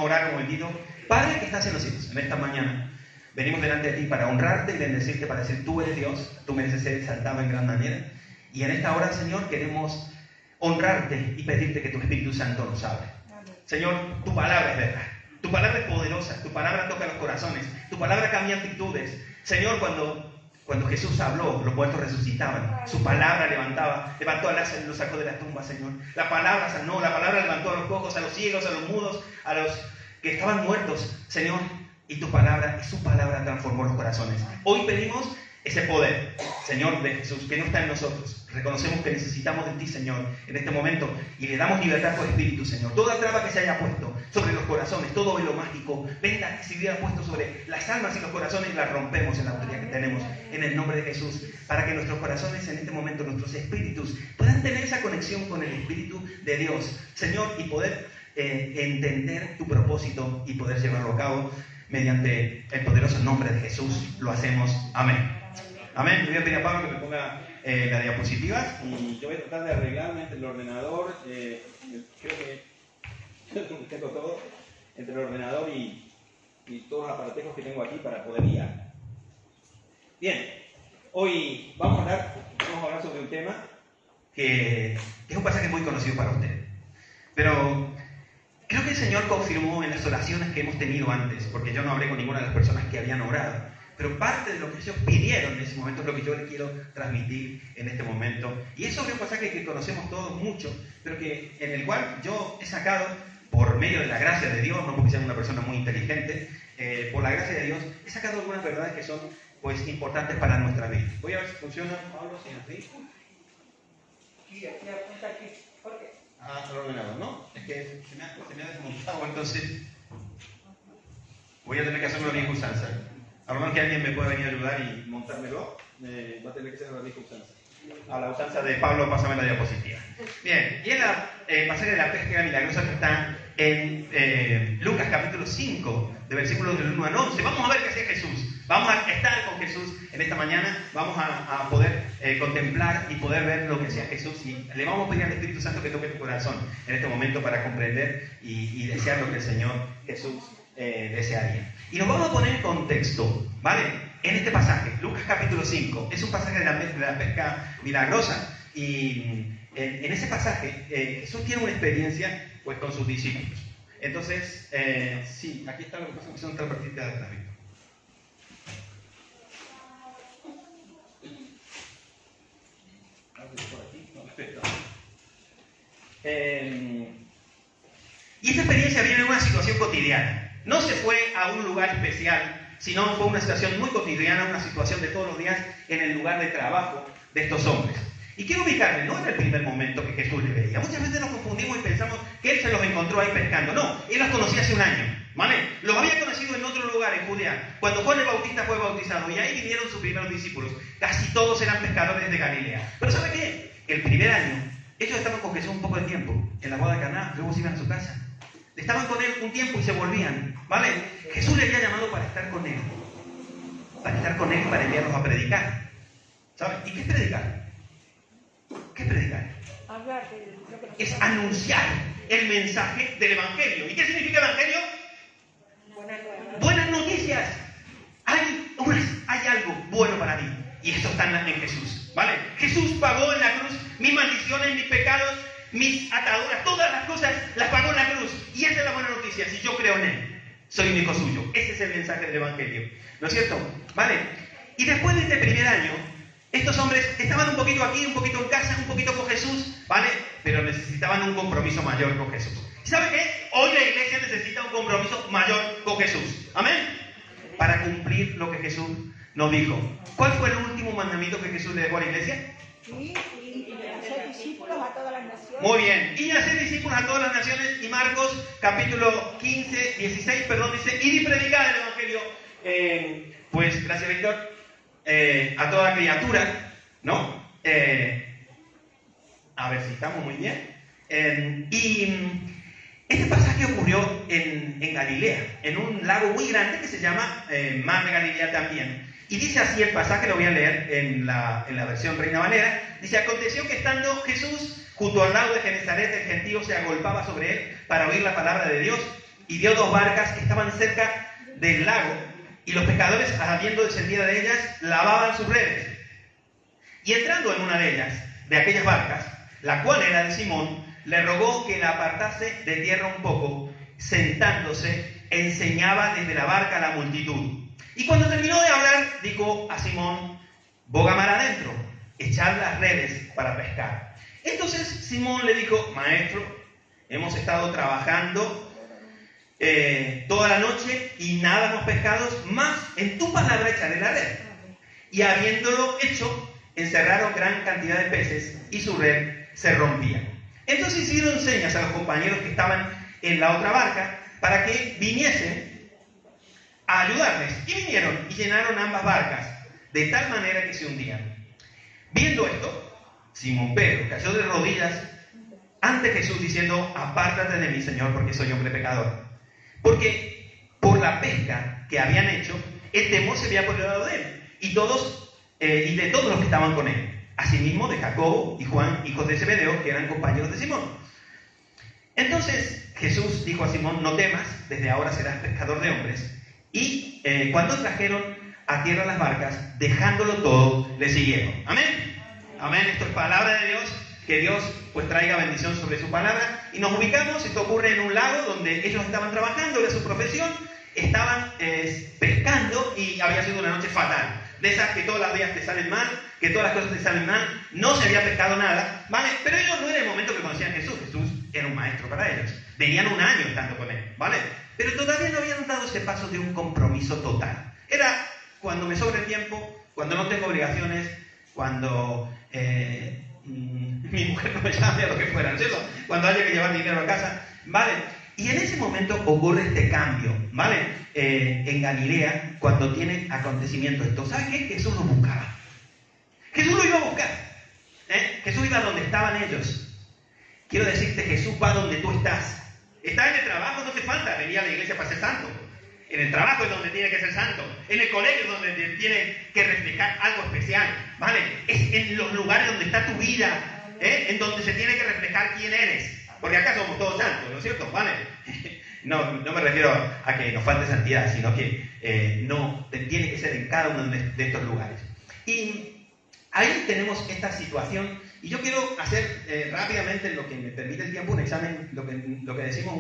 orar como bendito. Padre que estás en los cielos, en esta mañana venimos delante de ti para honrarte y bendecirte, para decir, tú eres Dios, tú mereces ser exaltado en gran manera. Y en esta hora, Señor, queremos honrarte y pedirte que tu Espíritu Santo nos hable. Señor, tu palabra es verdad, tu palabra es poderosa, tu palabra toca los corazones, tu palabra cambia actitudes. Señor, cuando Jesús habló, los muertos resucitaban, su palabra levantó a Lázaro y lo sacó de la tumba, Señor. La palabra sanó, la palabra levantó a los cojos, a los ciegos, a los mudos, a los que estaban muertos, Señor. Y tu palabra, y su palabra transformó los corazones. Hoy pedimos ese poder, Señor, de Jesús, que no está en nosotros. Reconocemos que necesitamos de ti, Señor, en este momento, y le damos libertad a tu Espíritu, Señor. Toda traba que se haya puesto sobre los corazones, todo velo mágico, venga, que se hubiera puesto sobre las almas y los corazones, y las rompemos en la autoridad que tenemos, en el nombre de Jesús, para que nuestros corazones en este momento, nuestros espíritus, puedan tener esa conexión con el Espíritu de Dios, Señor, y poder entender tu propósito y poder llevarlo a cabo mediante el poderoso nombre de Jesús. Lo hacemos. Amén. Amén. Le voy a pedir a Pablo que me ponga las diapositivas y yo voy a tratar de arreglarme entre el ordenador, creo que tengo todo, entre el ordenador y todos los aparatejos que tengo aquí para poder guiar. Bien, hoy vamos a hablar sobre un tema que es un pasaje muy conocido para usted, pero creo que el Señor confirmó en las oraciones que hemos tenido antes, porque yo no hablé con ninguna de las personas que habían orado, pero parte de lo que ellos pidieron en ese momento es lo que yo les quiero transmitir en este momento. Y es sobre un pasaje que conocemos todos mucho, pero en el cual yo he sacado, por medio de la gracia de Dios, no porque sea una persona muy inteligente, por la gracia de Dios, he sacado algunas verdades que son pues importantes para nuestra vida. Voy a ver si funciona, Pablo, si así. Aquí apunta aquí. ¿Por qué? Al ordenador, ¿no? Es que se me ha desmontado, entonces voy a tener que hacerlo a la vieja usanza. A lo mejor que alguien me pueda venir a ayudar y montármelo, va a tener que ser a la vieja usanza. A la usanza de Pablo, pásame la diapositiva. Bien, y el pasaje de la pesca milagrosa que está en Lucas capítulo 5, de versículos del 1 al 11. Vamos a ver qué hacía Jesús. Vamos a estar con Jesús en esta mañana, vamos a poder contemplar y poder ver lo que hacía Jesús, y le vamos a pedir al Espíritu Santo que toque tu corazón en este momento para comprender y desear lo que el Señor Jesús desearía. Y nos vamos a poner en contexto, ¿vale? En este pasaje, Lucas capítulo 5, es un pasaje de la pesca milagrosa, y en ese pasaje Jesús tiene una experiencia pues con sus discípulos. Entonces, sí, aquí está lo que pasa, que son tres partidas de atrás. Y esta experiencia viene de una situación cotidiana. No se fue a un lugar especial, sino fue una situación muy cotidiana, una situación de todos los días en el lugar de trabajo de estos hombres. Y quiero ubicarme, no era el primer momento que Jesús les veía. Muchas veces nos confundimos y pensamos que Él se los encontró ahí pescando. No, Él los conocía hace un año, ¿vale? Los había conocido en otro lugar, en Judea, cuando Juan el Bautista fue bautizado, y ahí vinieron sus primeros discípulos. Casi todos eran pescadores de Galilea. Pero ¿sabe qué? El primer año, ellos estaban con Jesús un poco de tiempo, en la boda de Caná, luego se iban a su casa. Estaban con Él un tiempo y se volvían, ¿vale? Jesús le había llamado para estar con Él, para enviarlos a predicar. ¿Sabe? ¿Y qué es predicar? ¿Qué es predicar? Hablar de lo que nos Es anunciar el mensaje del Evangelio. ¿Y qué significa Evangelio? Buenas noticias. Hay algo bueno para ti. Y esto está en Jesús, ¿vale? Jesús pagó en la cruz mis maldiciones, mis pecados, mis ataduras, todas las cosas las pagó en la cruz. Y esa es la buena noticia. Si yo creo en Él, soy un hijo suyo. Ese es el mensaje del Evangelio, ¿no es cierto? ¿Vale? Y después de este primer año, estos hombres estaban un poquito aquí, un poquito en casa, un poquito con Jesús, ¿vale? Pero necesitaban un compromiso mayor con Jesús. ¿Y sabe qué? Hoy la iglesia necesita un compromiso mayor con Jesús. ¿Amén? Para cumplir lo que Jesús nos dijo. ¿Cuál fue el último mandamiento que Jesús le dejó a la iglesia? Sí, y hacer discípulos a todas las naciones. Muy bien. Y hacer discípulos a todas las naciones. Y Marcos, capítulo 16, dice, id y predicad el Evangelio. Pues, gracias, Víctor. A toda criatura, ¿no? A ver si estamos muy bien. Y este pasaje ocurrió en Galilea, en un lago muy grande que se llama Mar de Galilea también. Y dice así el pasaje, lo voy a leer en la versión Reina Valera. Dice, aconteció que estando Jesús junto al lago de Genesaret, el gentío se agolpaba sobre él para oír la palabra de Dios. y vio 2 barcas que estaban cerca del lago, y los pescadores, habiendo descendido de ellas, lavaban sus redes. Y entrando en una de ellas, de aquellas barcas, la cual era de Simón, le rogó que la apartase de tierra un poco. Sentándose, enseñaba desde la barca a la multitud. Y cuando terminó de hablar, dijo a Simón: boga mar adentro, echad las redes para pescar. Entonces Simón le dijo: maestro, hemos estado trabajando toda la noche y nada hemos pescado, mas en tu palabra echaré la red. Y habiéndolo hecho, encerraron gran cantidad de peces y su red se rompía. Entonces hicieron señas a los compañeros que estaban en la otra barca para que viniesen a ayudarles. Y vinieron y llenaron ambas barcas, de tal manera que se hundían. Viendo esto, Simón Pedro cayó de rodillas ante Jesús diciendo: apártate de mí, Señor, porque soy hombre pecador. Porque por la pesca que habían hecho, el temor se había apoderado de él y de todos los que estaban con él. Asimismo de Jacobo y Juan, hijos de Zebedeo, que eran compañeros de Simón. Entonces Jesús dijo a Simón: no temas, desde ahora serás pescador de hombres. Y cuando trajeron a tierra las barcas, dejándolo todo, le siguieron. Amén. Amén. Esto es palabra de Dios. Que Dios pues traiga bendición sobre su palabra. Y nos ubicamos, esto ocurre en un lago donde ellos estaban trabajando, era su profesión, estaban pescando y había sido una noche fatal. De esas que todos los días te salen mal, que todas las cosas te salen mal, no se había pescado nada, ¿vale? Pero ellos no era el momento que conocían a Jesús. Jesús era un maestro para ellos. Venían un año estando con él, ¿vale? Pero todavía no habían dado ese paso de un compromiso total. Era cuando me sobre el tiempo, cuando no tengo obligaciones, cuando mi mujer no me llame a lo que fuera, ¿no es cierto? Cuando haya que llevar dinero a casa, ¿vale? Y en ese momento ocurre este cambio, ¿vale? En Galilea, cuando tiene acontecimiento esto, ¿sabes qué? Jesús lo buscaba. Jesús lo iba a buscar. Jesús iba donde estaban ellos. Quiero decirte, Jesús va donde tú estás. Estás en el trabajo, no te falta venir a la iglesia para ser santo. En el trabajo es donde tiene que ser santo. En el colegio es donde tiene que reflejar algo especial, ¿vale? Es en los lugares donde está tu vida, en donde se tiene que reflejar quién eres. Porque acá somos todos santos, ¿no es cierto? ¿Vale? No me refiero a que nos falte santidad, sino que no tiene que ser en cada uno de estos lugares. Y ahí tenemos esta situación. Y yo quiero hacer rápidamente, en lo que me permite el tiempo, un examen, lo que decimos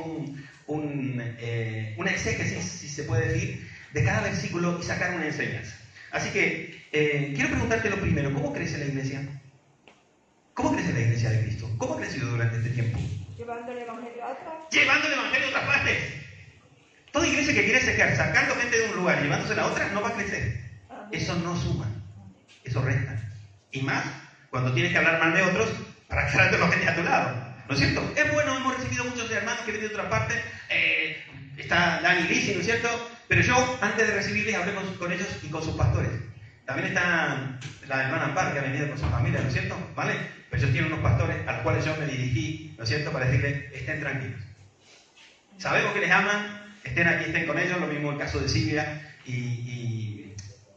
una exégesis, si se puede decir, de cada versículo y sacar una enseñanza. Así que quiero preguntarte lo primero: ¿cómo crece la iglesia? ¿Cómo crece la iglesia de Cristo? ¿Cómo ha crecido durante este tiempo? Llevando el evangelio a otras. Llevando el evangelio a otras partes. Toda iglesia que quiere secar, sacando gente de un lugar y llevándosela a otra, no va a crecer. Eso no suma, eso resta. Y más cuando tienes que hablar mal de otros para traerte a la gente a tu lado, ¿no es cierto? Es bueno, hemos recibido muchos hermanos que vienen de otra parte, está Dani Lisi, ¿no es cierto? Pero yo, antes de recibirles, hablé con ellos y con sus pastores. También está la hermana Amparo, que ha venido con su familia, ¿no es cierto? ¿Vale? Pero ellos tienen unos pastores a los cuales yo me dirigí, ¿no es cierto?, para decirles: estén tranquilos. Sabemos que les aman, estén aquí, estén con ellos. Lo mismo el caso de Silvia y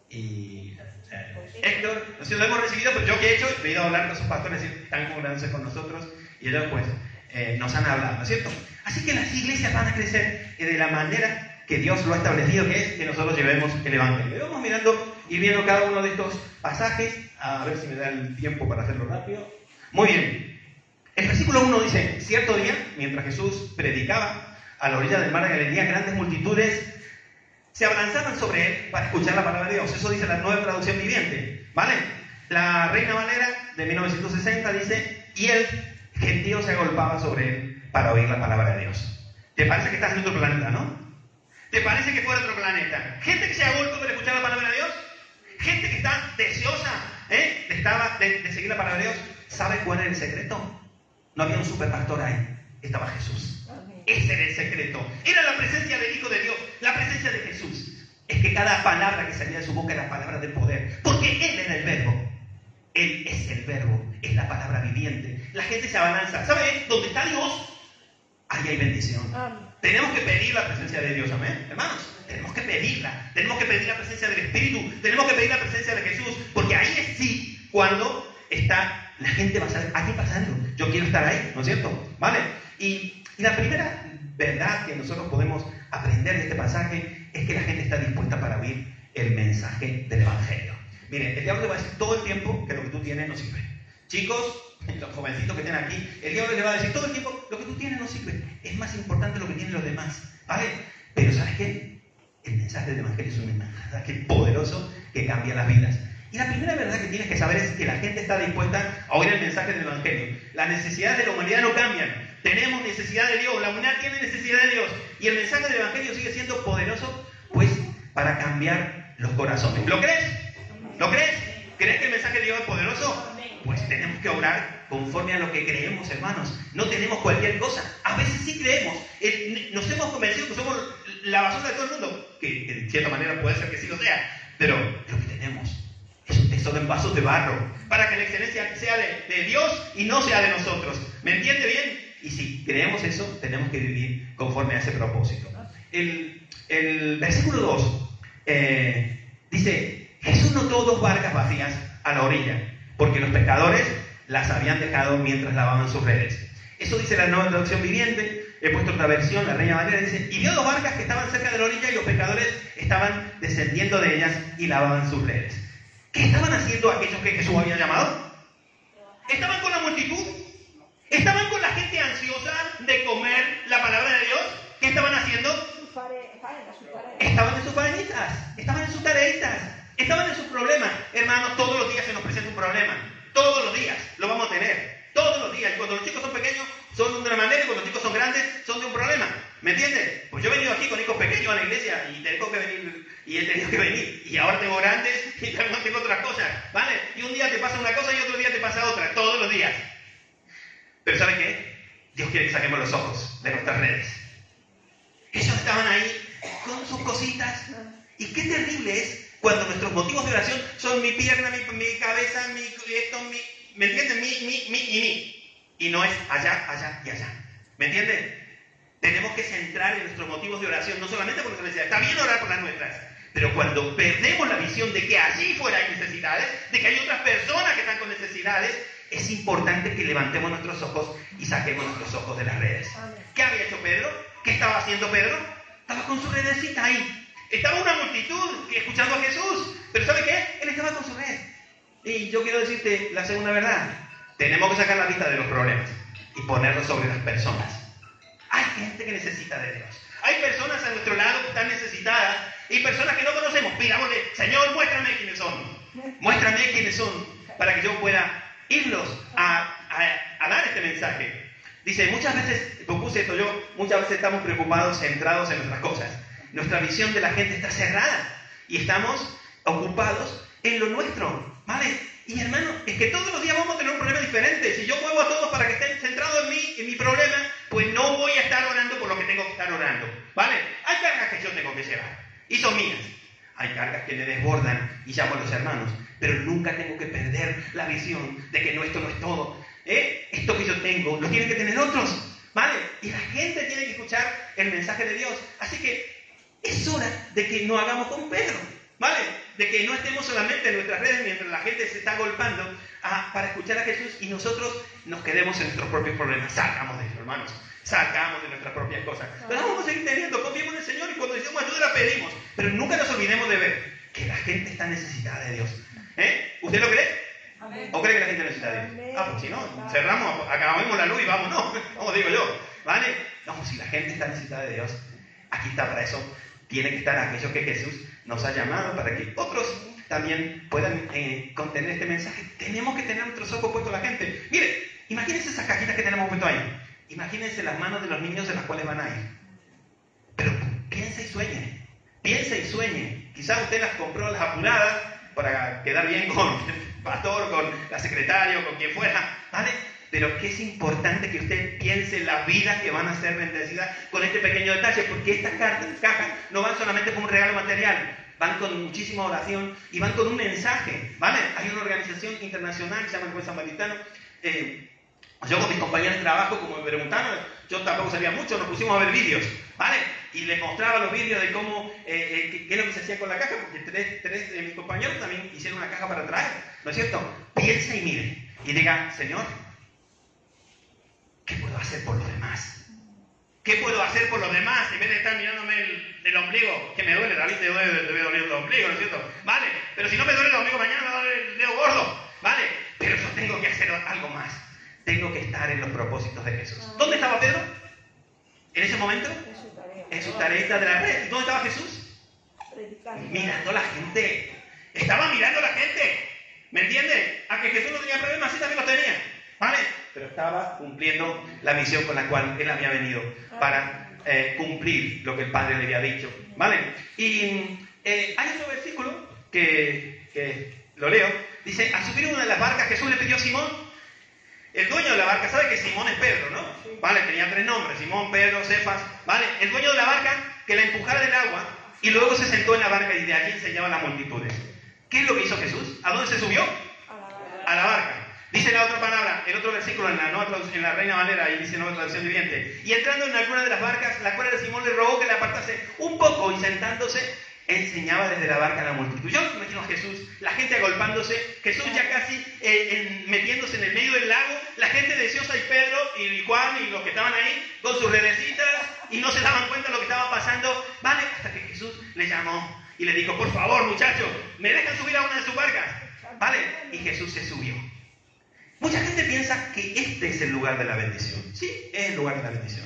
Héctor. ¿No es cierto? Lo hemos recibido, pero yo que he hecho, he ido a hablar con sus pastores, están congregándose con nosotros y ellos pues nos han hablado, ¿no es cierto? Así que las iglesias van a crecer de la manera que Dios lo ha establecido, que es que nosotros llevemos el evangelio. Y vamos mirando y viendo cada uno de estos pasajes, a ver si me da el tiempo para hacerlo rápido. Muy bien. El versículo 1 dice: cierto día, mientras Jesús predicaba a la orilla del mar de Galilea, grandes multitudes se abalanzaban sobre él para escuchar la palabra de Dios. Eso dice la Nueva Traducción Viviente, ¿vale? La Reina Valera de 1960 dice: y el gentío se agolpaba sobre él para oír la palabra de Dios. ¿Te parece que estás en otro planeta, no? ¿Te parece que fuera otro planeta? Gente que se agolpa para escuchar la palabra de Dios, gente que está deseosa de seguir la palabra de Dios. ¿Sabe cuál era el secreto? No había un superpastor ahí, estaba Jesús. Ese era el secreto. Era la presencia del Hijo de Dios, la presencia de Jesús. Es que cada palabra que salía de su boca era palabra de poder, porque Él era el verbo. Él es el verbo, es la palabra viviente. La gente se abalanza. ¿Sabe? Donde está Dios, ahí hay bendición. Tenemos que pedir la presencia de Dios, amén, hermanos. Tenemos que pedirla. Tenemos que pedir la presencia del Espíritu. Tenemos que pedir la presencia de Jesús, porque ahí es sí cuando está la gente va a saber: aquí pasa algo, yo quiero estar ahí, ¿no es cierto? ¿Vale? Y la primera verdad que nosotros podemos aprender de este pasaje es que la gente está dispuesta para oír el mensaje del Evangelio. Miren, el diablo le va a decir todo el tiempo que lo que tú tienes no sirve. Chicos, los jovencitos que estén aquí, el diablo le va a decir todo el tiempo, lo que tú tienes no sirve. Es más importante lo que tienen los demás, ¿vale? Pero ¿sabes qué? El mensaje del Evangelio es un mensaje poderoso que cambia las vidas. Y la primera verdad que tienes que saber es que la gente está dispuesta a oír el mensaje del Evangelio. Las necesidades de la humanidad no cambian. Tenemos necesidad de Dios, la humanidad tiene necesidad de Dios. Y el mensaje del Evangelio sigue siendo poderoso, pues, para cambiar los corazones. ¿Lo crees? ¿Lo crees? ¿Crees que el mensaje de Dios es poderoso? Pues tenemos que obrar conforme a lo que creemos, hermanos. No tenemos cualquier cosa. A veces sí creemos. Nos hemos convencido que somos la basura de todo el mundo. Que de cierta manera puede ser que sí lo sea. Pero lo que tenemos es un tesoro en vasos de barro. Para que la excelencia sea de Dios y no sea de nosotros. ¿Me entiende bien? Y si creemos eso, tenemos que vivir conforme a ese propósito. El versículo 2 dice: Jesús notó 2 barcas vacías a la orilla, porque los pescadores las habían dejado mientras lavaban sus redes. Eso dice la Nueva Traducción Viviente. He puesto otra versión, la Reina Valera, dice: y vio 2 barcas que estaban cerca de la orilla y los pescadores estaban descendiendo de ellas y lavaban sus redes. ¿Qué estaban haciendo aquellos que Jesús había llamado? Estaban con la multitud. Estaban con la gente ansiosa de comer la palabra de Dios. ¿Qué estaban haciendo? Estaban en sus faenitas, estaban en sus tareitas, estaban en sus problemas. Hermanos, todos los días se nos presenta un problema. Todos los días lo vamos a tener. Todos los días. Y cuando los chicos son pequeños, son de una manera, y cuando los chicos son grandes, son de un problema. ¿Me entiendes? Pues yo he venido aquí con hijos pequeños a la iglesia y tengo que venir, y he tenido que venir. Y ahora tengo grandes y también tengo otras cosas, ¿vale? Y un día te pasa una cosa y otro día te pasa otra. Todos los días. Pero ¿sabe qué? Dios quiere que saquemos los ojos de nuestras redes. Ellos estaban ahí con sus cositas. Y qué terrible es cuando nuestros motivos de oración son mi pierna, mi cabeza, ¿me entienden? Mi. Y no es allá, allá y allá. ¿Me entienden? Tenemos que centrar en nuestros motivos de oración, no solamente por nuestras necesidades. Está bien orar por las nuestras. Pero cuando perdemos la visión de que allí fuera hay necesidades, de que hay otras personas que están con necesidades, es importante que levantemos nuestros ojos y saquemos nuestros ojos de las redes. ¿Qué había hecho Pedro? ¿Qué estaba haciendo Pedro? Estaba con su redecita ahí. Estaba una multitud escuchando a Jesús. Pero ¿sabe qué? Él estaba con su red. Y yo quiero decirte la segunda verdad. Tenemos que sacar la vista de los problemas y ponerlos sobre las personas. Hay gente que necesita de Dios. Hay personas a nuestro lado que están necesitadas y personas que no conocemos. Pidámosle: Señor, muéstrame quiénes son. Muéstrame quiénes son para que yo pueda irlos a dar este mensaje. Dice, muchas veces estamos preocupados, centrados en nuestras cosas. Nuestra visión de la gente está cerrada y estamos ocupados en lo nuestro, ¿vale? Y hermano, es que todos los días vamos a tener un problema diferente. Si yo muevo a todos para que estén centrados en mi problema, pues no voy a estar orando por lo que tengo que estar orando, ¿vale? Hay cargas que yo tengo que llevar y son mías. Hay cargas que me desbordan y llamo a los hermanos, pero nunca tengo que perder la visión de que esto no es todo. Esto que yo tengo lo tienen que tener otros, ¿vale? Y la gente tiene que escuchar el mensaje de Dios. Así que es hora de que no hagamos con Pedro, ¿vale? De que no estemos solamente en nuestras redes mientras la gente se está golpeando para escuchar a Jesús y nosotros nos quedemos en nuestros propios problemas. Salgamos de eso, hermanos. Salgamos de nuestras propias cosas. Pero vamos a seguir teniendo, confiemos en el Señor y cuando necesitamos ayuda la pedimos. Pero nunca nos olvidemos de ver que la gente está necesitada de Dios. ¿Usted lo cree? Amén. ¿O cree que la gente necesita de Dios? Pues si no, cerramos, acabamos la luz y vámonos. Como digo yo, ¿vale? No, si la gente está necesitada de Dios, aquí está para eso. Tiene que estar aquellos que Jesús nos ha llamado para que otros también puedan contener este mensaje. Tenemos que tener nuestros ojos puestos en la gente. Mire, imagínense esas cajitas que tenemos puestas ahí. Imagínense las manos de los niños en las cuales van a ir. Pero piensa y sueñe. Piensa y sueñe. Quizás usted las compró las apuradas para quedar bien con el pastor, con la secretaria o con quien fuera, ¿vale? Pero que es importante que usted piense en las vidas que van a ser bendecidas con este pequeño detalle, porque estas cajas no van solamente con un regalo material, van con muchísima oración y van con un mensaje, ¿vale? Hay una organización internacional que se llama el Buen Samaritano. Yo con mis compañeros de trabajo, como me preguntaron, yo tampoco sabía mucho, nos pusimos a ver vídeos, ¿vale? Y les mostraba los vídeos de cómo, qué es lo que se hacía con la caja, porque tres de mis compañeros también hicieron una caja para traer, ¿no es cierto? Piensa y mire, y diga, Señor, ¿qué puedo hacer por los demás? ¿Qué puedo hacer por los demás en vez de estar mirándome el ombligo? Que me duele, David, te debe doler el ombligo, ¿no es cierto? Vale, pero si no me duele el ombligo, mañana me va a doler el dedo gordo, ¿vale? Pero yo tengo que hacer algo más. Tengo que estar en los propósitos de Jesús. ¿Dónde estaba Pedro? ¿En ese momento? En su tareita de la red. ¿Y dónde estaba Jesús? Mirando a la gente. Estaba mirando a la gente. ¿Me entiendes? A que Jesús no tenía problemas, sí también los tenía. ¿Vale? Pero estaba cumpliendo la misión con la cual él había venido para cumplir lo que el Padre le había dicho. ¿Vale? Y hay otro versículo que lo leo. Dice, al subir una de las barcas, Jesús le pidió a Simón, el dueño de la barca, sabe que Simón es Pedro, ¿no? Vale, tenía 3 nombres, Simón, Pedro, Cefas, ¿vale? El dueño de la barca, que la empujara del agua y luego se sentó en la barca y de allí enseñaba a las multitudes. ¿Qué es lo que hizo Jesús? ¿A dónde se subió? A la barca. Dice la otra palabra, el otro versículo en la Reina Valera, y dice nueva traducción viviente. Y entrando en alguna de las barcas, la cual era Simón, le rogó que le apartase un poco y sentándose, enseñaba desde la barca a la multitud. Yo me imagino a Jesús, la gente agolpándose, Jesús ya casi metiéndose en el medio del lago, la gente deseosa y Pedro y Juan y los que estaban ahí con sus redecitas y no se daban cuenta de lo que estaba pasando, ¿vale? Hasta que Jesús le llamó y le dijo, por favor muchachos, ¿me dejan subir a una de sus barcas? ¿Vale? Y Jesús se subió. Mucha gente piensa que este es el lugar de la bendición. Sí, es el lugar de la bendición.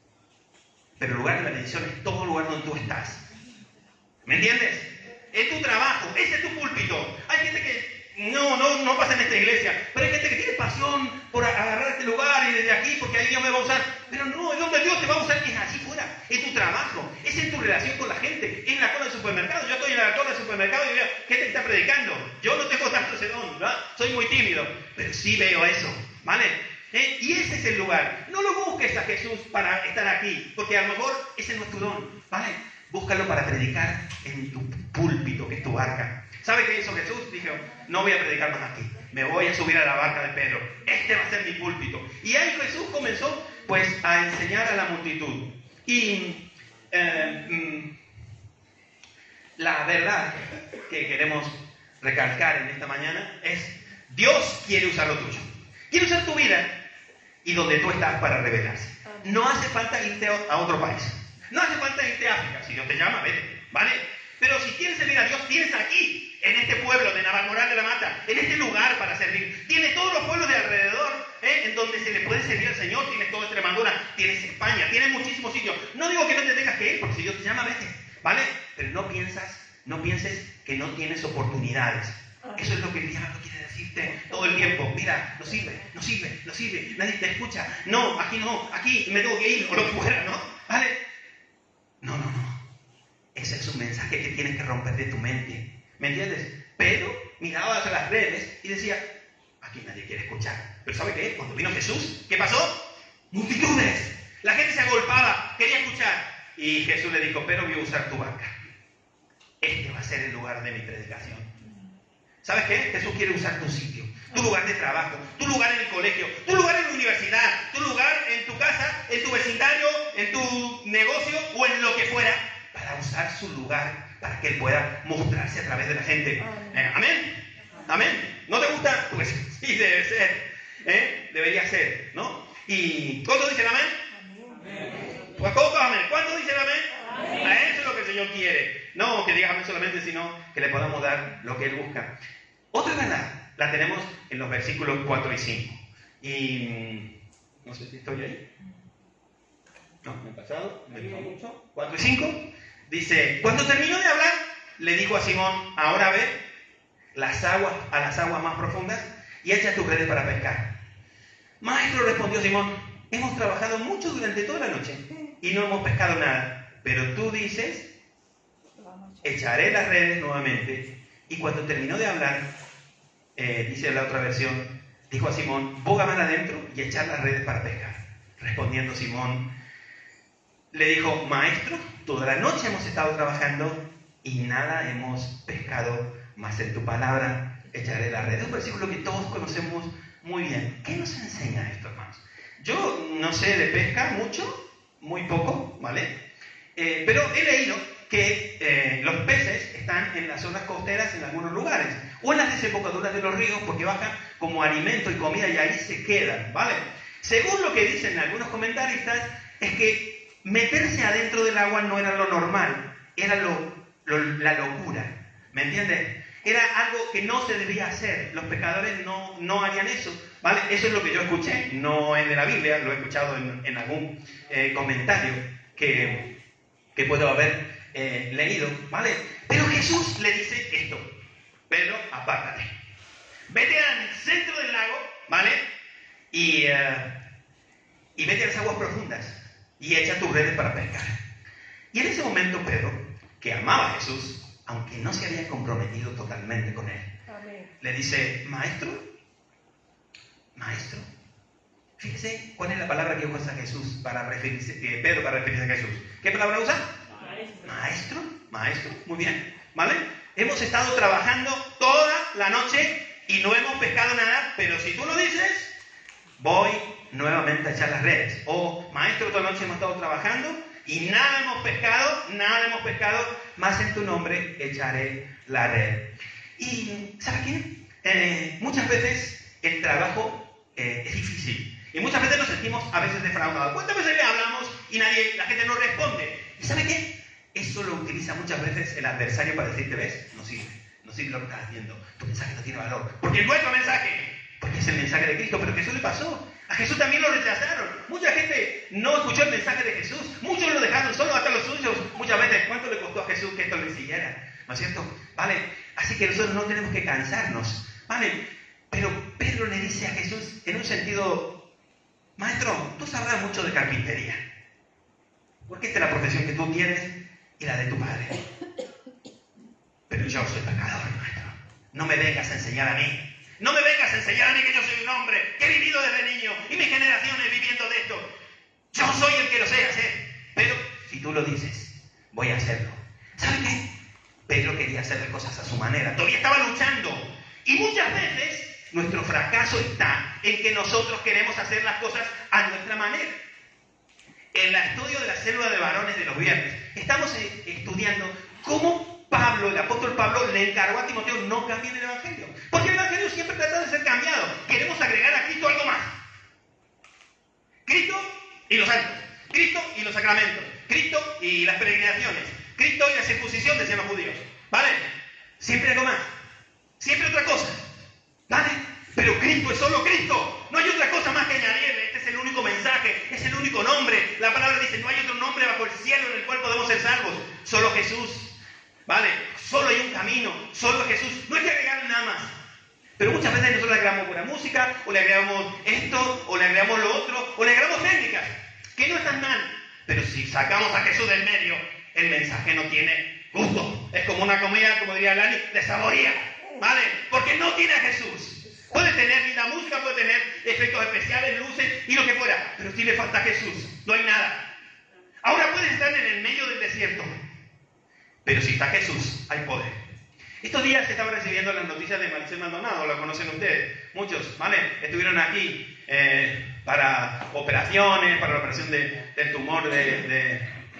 Pero el lugar de la bendición es todo lugar donde tú estás. ¿Me entiendes? Es tu trabajo, ese es tu púlpito. Hay gente que no pasa en esta iglesia, pero hay gente que tiene pasión por agarrar este lugar y desde aquí, porque ahí Dios me va a usar. Pero no, es donde Dios te va a usar, es así fuera, es tu trabajo, es en tu relación con la gente, es en la cola del supermercado. Yo estoy en la cola del supermercado y veo gente que está predicando. Yo no tengo tanto ese don, ¿verdad? Soy muy tímido, pero sí veo eso, ¿vale? Y ese es el lugar. No lo busques a Jesús para estar aquí, porque a lo mejor ese no es tu don, ¿vale? Búscalo para predicar en tu púlpito, que es tu barca. ¿Sabe qué hizo Jesús? Dijo, no voy a predicar más aquí, me voy a subir a la barca de Pedro. Este va a ser mi púlpito. Y ahí Jesús comenzó, pues, a enseñar a la multitud. Y la verdad que queremos recalcar en esta mañana es, Dios quiere usar lo tuyo. Quiere usar tu vida y donde tú estás para revelarse. No hace falta irte a otro país. No hace falta irte a África. Si Dios te llama, vete, ¿vale? Pero si quieres servir a Dios, tienes aquí, en este pueblo de Navalmoral de la Mata, en este lugar para servir. Tienes todos los pueblos de alrededor, en donde se le puede servir al Señor. Tienes toda Extremadura, tienes España, tienes muchísimos sitios. No digo que no te tengas que ir, porque si Dios te llama, vete, ¿vale? Pero no pienses que no tienes oportunidades. Eso es lo que el diablo quiere decirte todo el tiempo. Mira, no sirve, nadie te escucha. No, aquí me tengo que ir, o lo fuera, ¿no? ¿Vale? No. Ese es un mensaje que tienes que romper de tu mente. ¿Me entiendes? Pedro miraba hacia las redes y decía, aquí nadie quiere escuchar. Pero ¿sabe qué? Cuando vino Jesús, ¿qué pasó? Multitudes. La gente se agolpaba, quería escuchar. Y Jesús le dijo, pero voy a usar tu barca. Este va a ser el lugar de mi predicación. ¿Sabes qué? Jesús quiere usar tu sitio, tu lugar de trabajo, tu lugar en el colegio, tu lugar en la universidad, tu lugar en tu casa, en tu vecindario, en tu negocio o en lo que fuera, para usar su lugar, para que Él pueda mostrarse a través de la gente. Amén. ¿No te gusta? Pues sí, debe ser. Debería ser, ¿no? ¿Y cuántos dicen amén? Pues ¿cuántos amén? ¿Cuántos dicen amén? A eso es lo que el Señor quiere. No que digas amén solamente, sino que le podamos dar lo que Él busca. Otra verdad la tenemos en los versículos 4 y 5. Y no sé si estoy ahí. No, me he pasado. Me dijo mucho. 4 y 5. Dice, cuando terminó de hablar, le dijo a Simón, ahora ve a las aguas más profundas y echa tus redes para pescar. Maestro, respondió Simón, hemos trabajado mucho durante toda la noche y no hemos pescado nada. Pero tú dices, echaré las redes nuevamente. Y cuando terminó de hablar, dice la otra versión, dijo a Simón, boga más adentro y echar las redes para pescar. Respondiendo Simón, le dijo, maestro, toda la noche hemos estado trabajando y nada hemos pescado, mas en tu palabra echaré las redes. Un versículo que todos conocemos muy bien. ¿Qué nos enseña esto, hermanos? Yo no sé de pesca mucho, muy poco, ¿vale? Pero he leído que los peces están en las zonas costeras en algunos lugares, o en las desembocaduras de los ríos, porque bajan como alimento y comida y ahí se quedan, ¿vale? Según lo que dicen algunos comentaristas, es que meterse adentro del agua no era lo normal, era la locura. ¿Me entiendes? Era algo que no se debía hacer. Los pecadores no harían eso, ¿vale? Eso es lo que yo escuché, no es de la Biblia, lo he escuchado en algún comentario que puedo haber leído, ¿vale? Pero Jesús le dice esto: Pedro, apártate, vete al centro del lago, ¿vale? Y vete a las aguas profundas y echa tus redes para pescar. Y en ese momento Pedro, que amaba a Jesús, aunque no se había comprometido totalmente con él, Amén. le dice: maestro, fíjese cuál es la palabra que usa Jesús para referirse, Pedro para referirse a Jesús. ¿Qué palabra usa? Maestro, muy bien, ¿vale? Hemos estado trabajando toda la noche y no hemos pescado nada, pero si tú lo dices, voy nuevamente a echar las redes. O, maestro, toda la noche hemos estado trabajando y nada hemos pescado, más en tu nombre echaré la red. Y, ¿sabes qué? Muchas veces el trabajo es difícil. Y muchas veces nos sentimos a veces defraudados. ¿Cuántas veces le hablamos y la gente no responde? ¿Y sabe qué? Eso lo utiliza muchas veces el adversario para decirte: ves, no sirve lo que estás haciendo. Tu mensaje no tiene valor. Porque es nuestro mensaje. Porque es el mensaje de Cristo. Pero que eso le pasó. A Jesús también lo rechazaron. Mucha gente no escuchó el mensaje de Jesús. Muchos lo dejaron solo, hasta los suyos. Muchas veces, ¿cuánto le costó a Jesús que esto le siguiera? ¿No es cierto? ¿Vale? Así que nosotros no tenemos que cansarnos. ¿Vale? Pero Pedro le dice a Jesús en un sentido: maestro, tú sabrás mucho de carpintería. Porque esta es la profesión que tú tienes y la de tu padre. Pero yo soy pecador, maestro. No me vengas a enseñar a mí. No me vengas a enseñar a mí que yo soy un hombre que he vivido desde niño y mis generaciones viviendo de esto. Yo soy el que lo sé hacer. Pero si tú lo dices, voy a hacerlo. ¿Sabe qué? Pedro quería hacer las cosas a su manera. Todavía estaba luchando. Y muchas veces nuestro fracaso está en que nosotros queremos hacer las cosas a nuestra manera. En el estudio de la célula de varones de los viernes, estamos estudiando cómo Pablo, el apóstol Pablo, le encargó a Timoteo: no cambien el evangelio. Porque el evangelio siempre trata de ser cambiado. Queremos agregar a Cristo algo más. Cristo y los santos. Cristo y los sacramentos. Cristo y las peregrinaciones. Cristo y la circuncisión, decían los judíos. ¿Vale? Siempre algo más. Siempre otra cosa. ¿Vale? Pero Cristo es solo Cristo. No hay otra cosa más que añadirle. Este es el único mensaje. Es el único nombre. La palabra dice: no hay otro nombre bajo el cielo en el cual podemos ser salvos. Solo Jesús. ¿Vale? Solo hay un camino. Solo Jesús. No hay que agregarle nada más. Pero muchas veces nosotros le agregamos buena música, o le agregamos esto, o le agregamos lo otro, o le agregamos técnicas, que no están mal. Pero si sacamos a Jesús del medio, el mensaje no tiene gusto. Es como una comida, como diría Lani, de saboría. ¿Vale? Porque no tiene a Jesús. Puede tener linda música, puede tener efectos especiales, luces y lo que fuera, pero si le falta a Jesús, no hay nada. Ahora puedes estar en el medio del desierto, pero si está Jesús, hay poder. Estos días se estaban recibiendo las noticias de Maricel Maldonado, la conocen ustedes, muchos, ¿vale? Estuvieron aquí para operaciones, para la operación del tumor de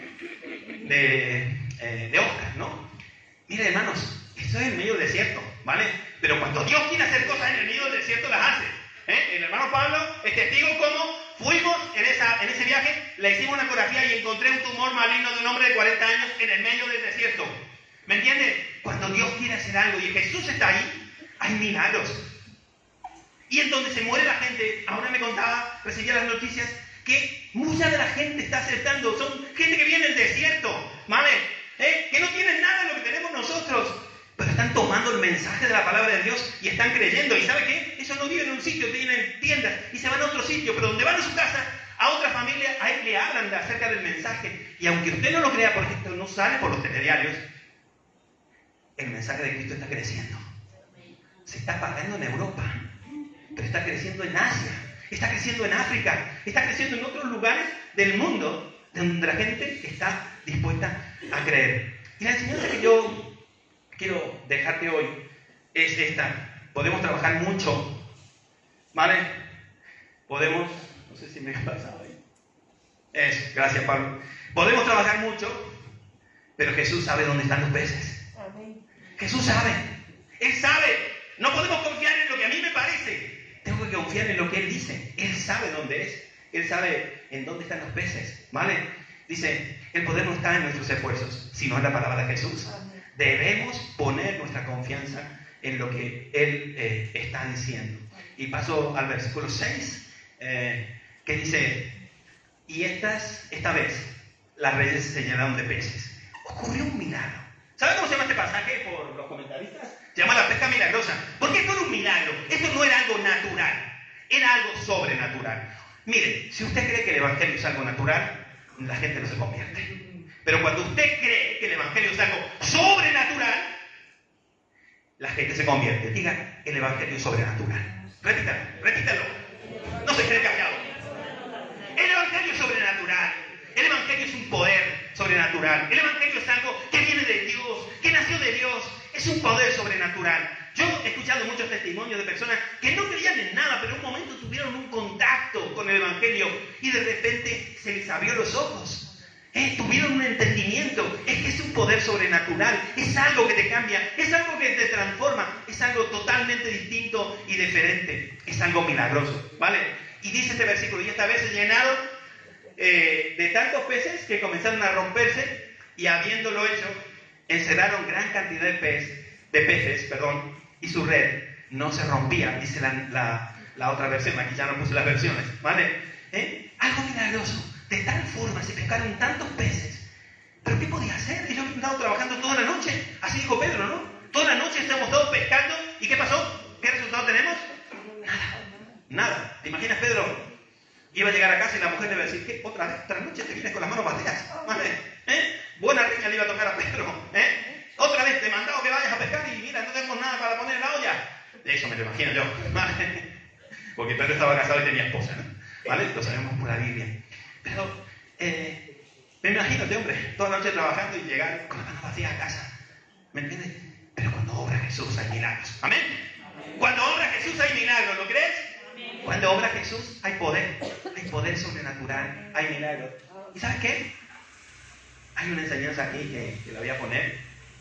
Oscar, ¿no? Miren, hermanos, esto es en medio del desierto, ¿vale? Pero cuando Dios quiere hacer cosas en el medio del desierto, las hace. El hermano Pablo es testigo cómo fuimos en ese viaje, le hicimos una ecografía y encontré un tumor maligno de un hombre de 40 años en el medio del desierto. ¿Me entiendes? Cuando Dios quiere hacer algo y Jesús está ahí, hay milagros. Y en donde se muere la gente, ahora me contaba, recibía las noticias, que mucha de la gente está aceptando, son gente que viene del desierto, ¿vale? Que no tienen nada de lo que tenemos nosotros, pero están tomando el mensaje de la palabra de Dios y están creyendo. ¿Y sabe qué? Eso no viven en un sitio, tienen tiendas y se van a otro sitio, pero donde van a su casa, a otra familia, ahí le hablan acerca del mensaje. Y aunque usted no lo crea, porque esto no sale por los telediarios, el mensaje de Cristo está creciendo. Se está apagando en Europa, pero está creciendo en Asia, está creciendo en África, está creciendo en otros lugares del mundo donde la gente está dispuesta a creer. Y la enseñanza que yo quiero dejarte hoy es esta. Podemos trabajar mucho, ¿vale? Podemos, no sé si me ha pasado ahí. Gracias, Pablo. Podemos trabajar mucho, pero Jesús sabe dónde están los peces. Jesús sabe. Él sabe. No podemos confiar en lo que a mí me parece. Tengo que confiar en lo que Él dice. Él sabe dónde es. Él sabe en dónde están los peces, ¿vale? Dice, el poder no está en nuestros esfuerzos, sino en la palabra de Jesús. Debemos poner nuestra confianza en lo que Él está diciendo. Y paso al versículo 6, que dice, y esta vez las redes se llenaron de peces. Ocurrió un milagro. ¿Saben cómo se llama este pasaje por los comentaristas? Se llama la pesca milagrosa. Porque esto era un milagro. Esto no era algo natural. Era algo sobrenatural. Mire, si usted cree que el Evangelio es algo natural, la gente no se convierte. Pero cuando usted cree que el Evangelio es algo sobrenatural, la gente se convierte. Diga, el Evangelio es sobrenatural. Repítalo. No se quede callado. El Evangelio es sobrenatural. El Evangelio es un poder sobrenatural. El Evangelio es algo que viene de Dios, que nació de Dios. Es un poder sobrenatural. Yo he escuchado muchos testimonios de personas que no creían en nada, pero en un momento tuvieron un contacto con el Evangelio y de repente se les abrió los ojos. Tuvieron un entendimiento. Es que es un poder sobrenatural. Es algo que te cambia. Es algo que te transforma. Es algo totalmente distinto y diferente. Es algo milagroso, ¿vale? Y dice este versículo, y esta vez se llenaron de tantos peces que comenzaron a romperse, y habiéndolo hecho, encerraron gran cantidad de peces, y su red no se rompía, dice la otra versión. Aquí ya no puse las versiones, ¿vale? Algo milagroso. De tal forma se pescaron tantos peces. ¿Pero qué podía hacer? Ellos han estado trabajando toda la noche. Así dijo Pedro, ¿no? Toda la noche estamos todos pescando. ¿Y qué pasó? ¿Qué resultado tenemos? Nada. ¿Te imaginas, Pedro? Iba a llegar a casa y la mujer le iba a decir, ¿qué? Otra noche te vienes con las manos vacías, ¿vale? Buena riña le iba a tocar a Pedro, Otra vez te he mandado que vayas a pescar y mira, no tenemos nada para poner en la olla. De eso me lo imagino yo, ¿vale? Porque Pedro estaba casado y tenía esposa, ¿no? ¿Vale? Lo sabemos por la Biblia. Pero me imagino este hombre toda la noche trabajando y llegar con las manos vacías a casa. ¿Me entiendes? Pero cuando obra Jesús hay milagros. ¿Amén? Cuando obra Jesús hay milagros, ¿lo crees? Amén. Cuando obra Jesús hay poder sobrenatural, hay milagros. ¿Y sabes qué? Hay una enseñanza aquí que la voy a poner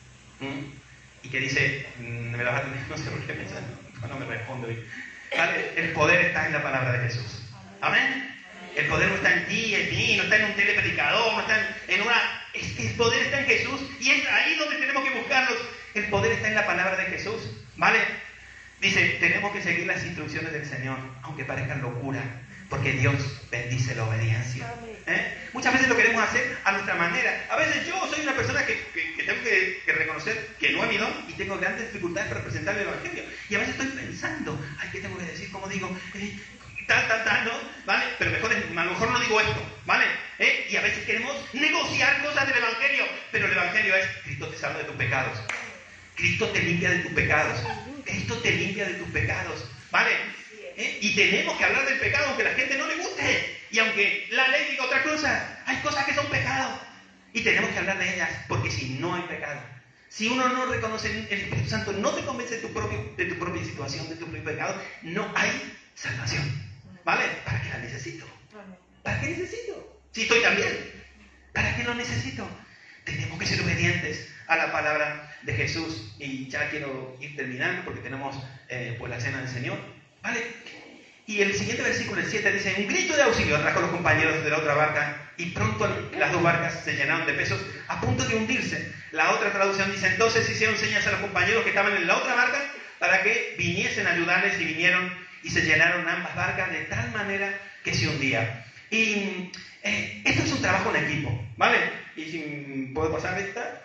y que dice, me la vas a tener, no sé por qué pensando, no me respondo bien. ¿Vale? El poder está en la palabra de Jesús. ¿Amén? El poder no está en ti, en mí, no está en un telepredicador, no está en una... Es que el poder está en Jesús y es ahí donde tenemos que buscarlos. El poder está en la palabra de Jesús, ¿vale? Dice, tenemos que seguir las instrucciones del Señor, aunque parezcan locura, porque Dios bendice la obediencia. Muchas veces lo queremos hacer a nuestra manera. A veces yo soy una persona que tengo que reconocer que no es mi don y tengo grandes dificultades para presentar el Evangelio. Y a veces estoy pensando, ay, ¿qué tengo que decir? ¿Cómo digo? ¿no? ¿Vale? Pero a lo mejor no digo esto, ¿vale? Y a veces queremos negociar cosas del Evangelio, pero el Evangelio es, Cristo te salva de tus pecados. Cristo te limpia de tus pecados. Cristo te limpia de tus pecados, ¿vale? Y tenemos que hablar del pecado aunque a la gente no le guste. Y aunque la ley diga otra cosa, hay cosas que son pecado. Y tenemos que hablar de ellas, porque si no hay pecado, si uno no reconoce el Espíritu Santo, no te convence de tu propia situación, de tu propio pecado, no hay salvación. ¿Vale? ¿Para qué la necesito? ¿Para qué necesito? Si estoy también. ¿Para qué lo necesito? Tenemos que ser obedientes a la palabra de Jesús. Y ya quiero ir terminando porque tenemos pues la cena del Señor. ¿Vale? Y el siguiente versículo, el 7, dice, un grito de auxilio trajo a los compañeros de la otra barca y pronto las dos barcas se llenaron de pesos a punto de hundirse. La otra traducción dice, entonces hicieron señas a los compañeros que estaban en la otra barca para que viniesen a ayudarles, y vinieron y se llenaron ambas barcas de tal manera que se hundía. Y esto es un trabajo en equipo, ¿vale? Y si puedo pasar esta.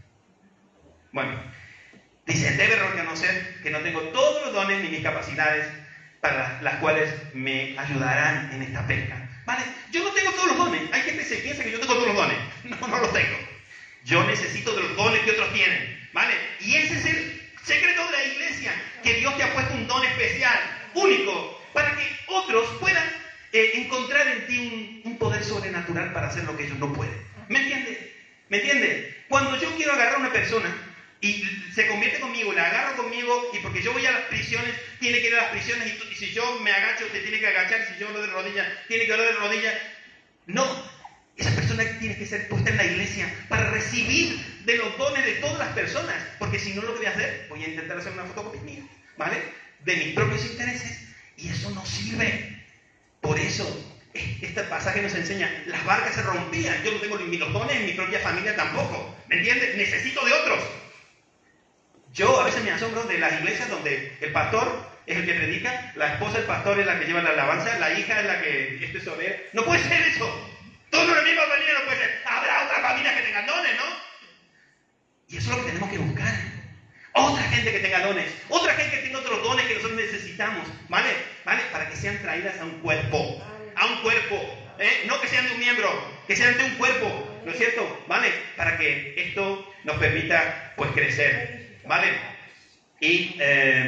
Bueno, dice, debe reconocer que no tengo todos los dones ni mis capacidades para las cuales me ayudarán en esta pesca, ¿vale? Yo no tengo todos los dones. Hay gente que se piensa que yo tengo todos los dones. No los tengo. Yo necesito de los dones que otros tienen, ¿vale? Y ese es el secreto de la iglesia, que Dios te ha puesto un don especial, único, para que otros puedan encontrar en ti un poder sobrenatural para hacer lo que ellos no pueden. ¿Me entiendes? ¿Me entiendes? Cuando yo quiero agarrar a una persona y se convierte conmigo, la agarro conmigo, y porque yo voy a las prisiones, tiene que ir a las prisiones, y si yo me agacho, te tiene que agachar, si yo hablo de rodillas, tiene que hablar de rodillas. No, esa persona tiene que ser puesta en la iglesia para recibir de los dones de todas las personas, porque si no lo voy a hacer, voy a intentar hacer una fotocopia mía, ¿vale? De mis propios intereses, y eso no sirve. Por eso este pasaje nos enseña, las barcas se rompían, yo no tengo ni los dones, en mi propia familia tampoco, ¿me entiendes? Necesito de otros. Yo a veces me asombro de las iglesias donde el pastor es el que predica, la esposa del pastor es la que lleva la alabanza, la hija es la que esto es obrera. No puede ser eso. Todos los mismos familia no puede ser. Habrá otras familias que tengan dones, ¿no? Y eso es lo que tenemos que buscar. Otra gente que tenga dones, otra gente que tenga otros dones que nosotros necesitamos, ¿vale? ¿Vale? Para que sean traídas a un cuerpo. A un cuerpo. No que sean de un miembro, que sean de un cuerpo, ¿no es cierto? ¿Vale? Para que esto nos permita, pues, crecer, ¿vale? Y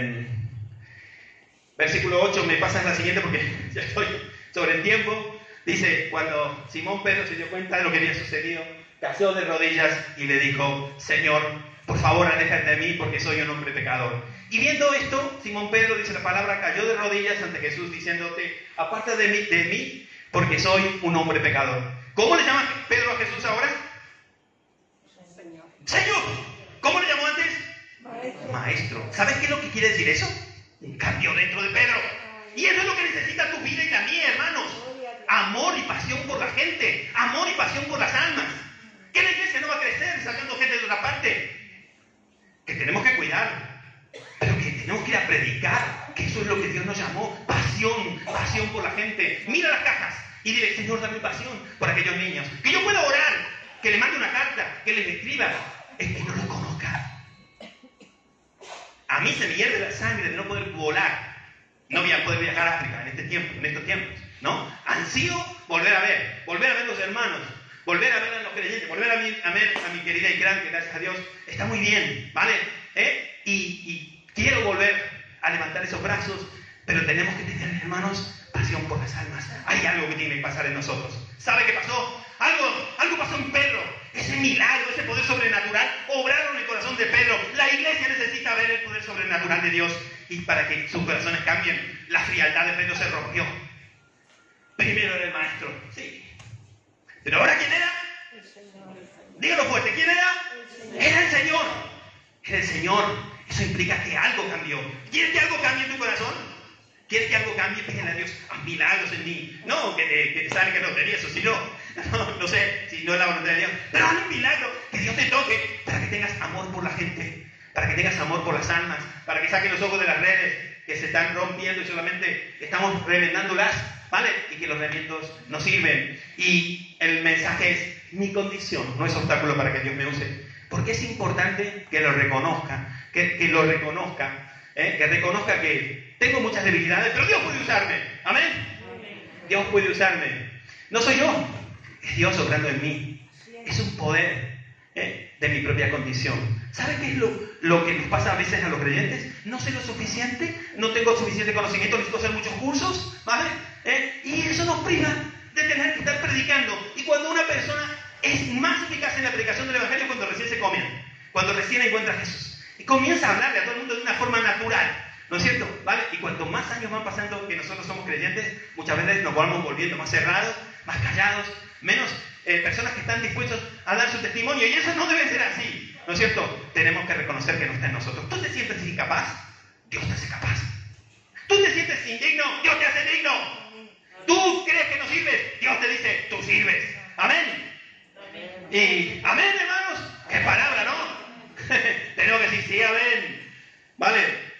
versículo 8, me pasas la siguiente porque ya estoy sobre el tiempo. Dice, cuando Simón Pedro se dio cuenta de lo que había sucedido, cayó de rodillas y le dijo, Señor, por favor, aléjate de mí porque soy un hombre pecador. Y viendo esto, Simón Pedro, dice la palabra, cayó de rodillas ante Jesús diciéndote, aparte de mí, porque soy un hombre pecador. ¿Cómo le llama Pedro a Jesús ahora? Señor. Señor. ¿Cómo le llamó antes? Maestro. Maestro. ¿Sabes qué es lo que quiere decir eso? Un cambio dentro de Pedro. Y eso es lo que necesita tu vida y la mía, hermanos. Amor y pasión por la gente. Amor y pasión por las almas. ¿Que la iglesia no va a crecer sacando gente de otra parte? Que tenemos que cuidar. Pero que tenemos que ir a predicar. Que eso es lo que Dios nos llamó. Pasión. Pasión por la gente. Mira las cajas y dile, Señor, dame pasión por aquellos niños. Que yo pueda orar. Que le mande una carta. Que les escriba. Es que no lo conozca. A mí se me hierve la sangre de no poder volar. No voy a poder viajar a África en estos tiempos, ¿no? Ansío volver a ver los hermanos, volver a ver a los creyentes, volver a ver a mi querida Ikram, que gracias a Dios está muy bien, ¿vale? Y quiero volver a levantar esos brazos, pero tenemos que tener, hermanos, pasión por las almas. Hay algo que tiene que pasar en nosotros. ¿Sabe qué pasó? Algo pasó en Pedro. Ese milagro, ese poder sobrenatural, obraron en el corazón de Pedro. La iglesia necesita ver el poder sobrenatural de Dios. Y para que sus corazones cambien, la frialdad de Pedro se rompió. Primero era el maestro, sí. Pero ahora, ¿quién era? El Señor. Dígalo fuerte, ¿quién era? Era el Señor. Era el Señor. Eso implica que algo cambió. ¿Quieres que algo cambie en tu corazón? ¿Quieres que algo cambie? Pídele a Dios, haz milagros en mí. No, que te salga que no te eso, si no sé, si no es la voluntad de Dios. Pero haz un milagro, que Dios te toque, para que tengas amor por la gente, para que tengas amor por las almas, para que saques los ojos de las redes que se están rompiendo y solamente estamos remendándolas, ¿vale? Y que los remiendos no sirven. Y el mensaje es, mi condición no es obstáculo para que Dios me use. Porque es importante que lo reconozca, que lo reconozca, que reconozca que tengo muchas debilidades, pero Dios puede usarme. ¿Amén? Dios puede usarme. No soy yo, es Dios obrando en mí. Es un poder de mi propia condición. ¿Sabe qué es lo que nos pasa a veces a los creyentes? No sé lo suficiente, no tengo suficiente conocimiento, necesito hacer muchos cursos, ¿vale? Y eso nos priva de tener que estar predicando. Y cuando una persona es más eficaz en la predicación del Evangelio cuando recién se come, cuando recién encuentra a Jesús. Y comienza a hablarle a todo el mundo de una forma natural. ¿No es cierto? ¿Vale? Y cuanto más años van pasando que nosotros somos creyentes, muchas veces nos vamos volviendo más cerrados, más callados, menos personas que están dispuestos a dar su testimonio. Y eso no debe ser así. ¿No es cierto? Tenemos que reconocer que no está en nosotros. ¿Tú te sientes incapaz? Dios te hace capaz. ¿Tú te sientes indigno? Dios te hace digno. ¿Tú crees que no sirves? Dios te dice, tú sirves. Amén. Y amén, hermanos. Qué palabra, ¿no? Tenemos que decir, sí, amén. Vale.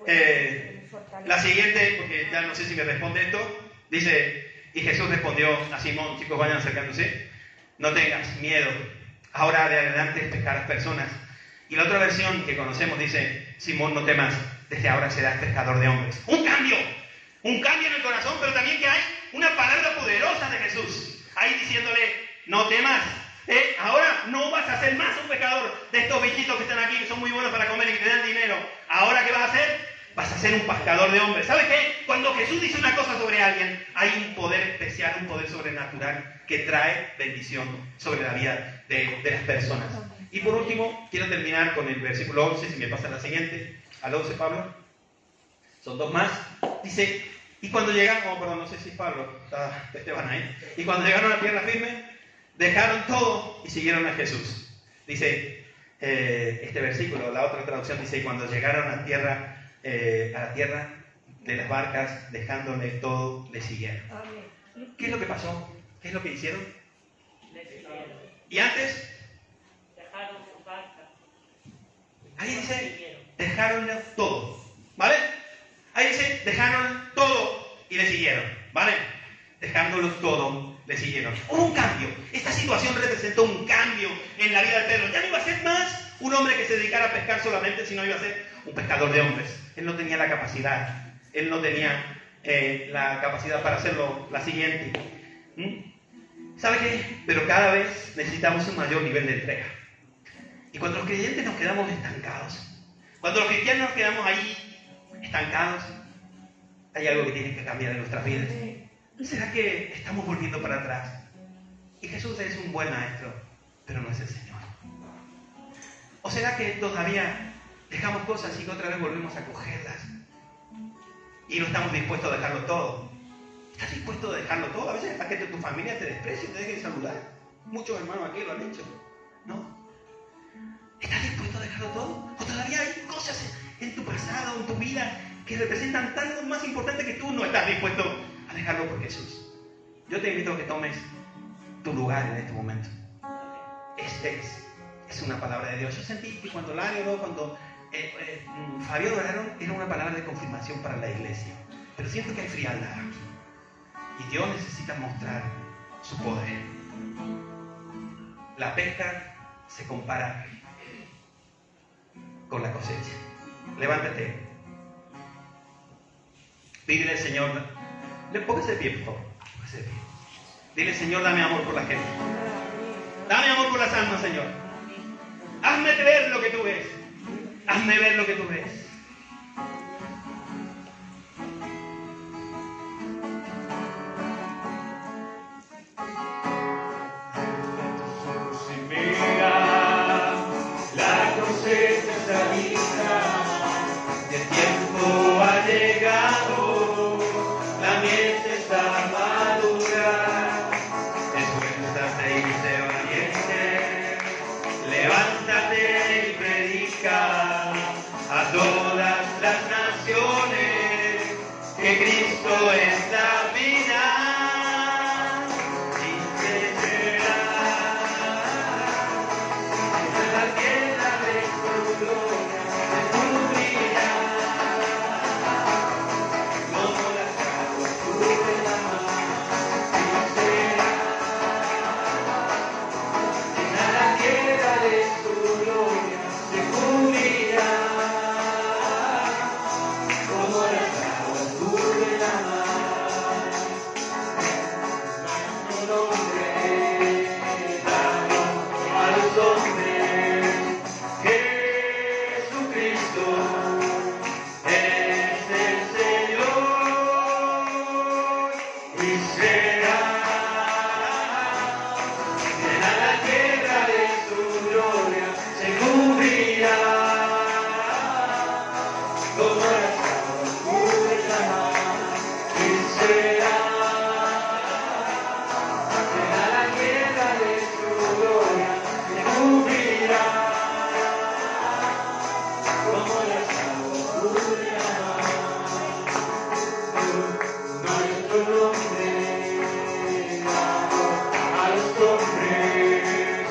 La siguiente, porque ya no sé si me responde esto, dice, y Jesús respondió a Simón, chicos, vayan acercándose, no tengas miedo, ahora de adelante pescar a las personas. Y la otra versión que conocemos dice, Simón, no temas, desde ahora serás pescador de hombres. Un cambio en el corazón, pero también que hay una palabra poderosa de Jesús, ahí diciéndole, no temas. Ahora no vas a ser más un pecador de estos bichitos que están aquí, que son muy buenos para comer y que te dan dinero. Ahora, ¿qué vas a hacer? Vas a ser un pescador de hombres. ¿Sabes qué? Cuando Jesús dice una cosa sobre alguien, hay un poder especial, un poder sobrenatural que trae bendición sobre la vida de las personas. Y por último, quiero terminar con el versículo 11, si me pasa la siguiente, al 11, Pablo. Son dos más. Dice, y cuando llegaron, no sé si Pablo, está Esteban ahí. Y cuando llegaron a tierra firme, dejaron todo y siguieron a Jesús. Dice este versículo, la otra traducción dice, y cuando llegaron a la tierra de las barcas, dejándole todo, le siguieron. ¿Qué es lo que pasó? ¿Qué es lo que hicieron? Le siguieron. Y antes, Dejaron su casa. ahí dice, Siguieron. dejaron todo, ¿vale? Ahí dice, dejaron todo y le siguieron, ¿vale? Dejándolo todo, le siguieron. Hubo un cambio. Esta situación representó un cambio en la vida de Pedro. Ya no iba a ser más un hombre que se dedicara a pescar solamente, sino iba a ser un pescador de hombres. Él no tenía la capacidad. Él no tenía la capacidad para hacerlo la siguiente. ¿Sabe qué? Pero cada vez necesitamos un mayor nivel de entrega. Y cuando los creyentes nos quedamos estancados, cuando los cristianos nos quedamos ahí estancados, hay algo que tiene que cambiar en nuestras vidas. ¿Será que estamos volviendo para atrás? Y Jesús es un buen maestro, pero no es el Señor. ¿O será que todavía dejamos cosas y que otra vez volvemos a cogerlas? Y no estamos dispuestos a dejarlo todo. ¿Estás dispuesto a dejarlo todo? A veces hasta que tu familia te desprecie y te deje de saludar. Muchos hermanos aquí lo han hecho. ¿No? ¿Estás dispuesto a dejarlo todo? ¿O todavía hay cosas en tu pasado, en tu vida, que representan tanto más importante que tú no estás dispuesto a dejarlo por Jesús? Yo te invito a que tomes tu lugar en este momento. Es una palabra de Dios. Yo sentí que cuando Lari oró, cuando Fabio oraron, era una palabra de confirmación para la iglesia. Pero siento que hay frialdad aquí. Y Dios necesita mostrar su poder. La pesca se compara con la cosecha. Levántate. Pídele al Señor. Póngase de pie, por favor. Póngase de pie. Dile, Señor, dame amor por la gente. Dame amor por las almas, Señor. Hazme ver lo que tú ves. Hazme ver lo que tú ves. Si mira, la cosecha está lista, y el tiempo ha llegado, la miel está madura. Esfuérzate y sé valiente. Levántate y predica a todas las naciones que Cristo es la vida. Y crecerá en la tierra de su gloria, se cubrirá como las aguas cubren la mar. Y será en la tierra de su gloria, se cubrirá como las aguas cubren la mar. Nuestro nombre dado a los hombres, Jesucristo es el Señor y será llena la tierra de su gloria, se cubrirá como las aguas cubren la mar. Y será llena la tierra de su gloria, se cubrirá como las aguas cubren la mar. Nuestro nombre dado a los hombres,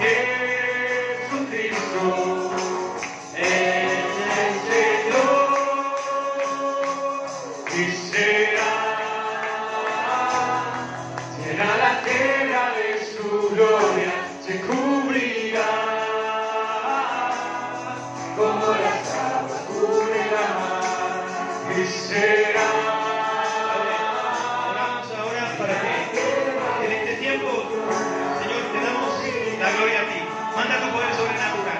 Jesucristo es el Señor y será llena la tierra de su gloria, se cubrirá como las aguas cubren la mar y será. Oramos ahora para que en este tiempo, Señor, te damos la gloria a ti. Manda tu poder sobrenatural.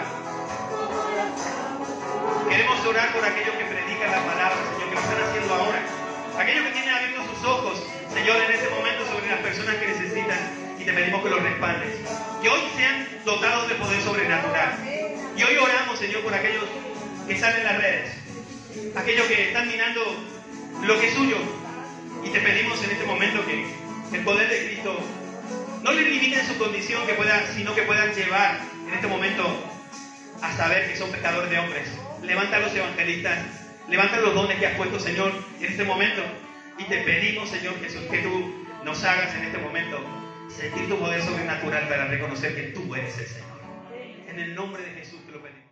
Queremos orar por aquellos que predican la palabra, Señor, que lo están haciendo ahora. Aquellos que tienen abiertos sus ojos, Señor, en este momento sobre las personas que necesitan, y te pedimos que los respaldes. Que hoy sean dotados de poder sobrenatural. Y hoy oramos, Señor, por aquellos que salen en las redes, aquellos que están mirando lo que es suyo. Y te pedimos en este momento que el poder de Cristo no les limite en su condición, sino que puedan llevar en este momento a saber que son pescadores de hombres. Levanta a los evangelistas, levanta los dones que has puesto, Señor, en este momento. Y te pedimos, Señor Jesús, que tú nos hagas en este momento sentir tu poder sobrenatural para reconocer que tú eres el Señor. En el nombre de Jesús te lo pedimos.